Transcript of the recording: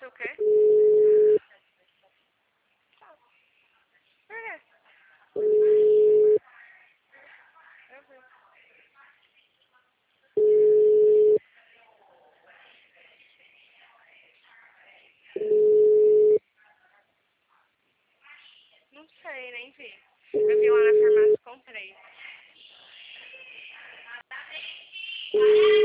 Acha o quê? Por quê? Eu vi. Não sei, nem vi. Eu vi lá na farmácia e comprei.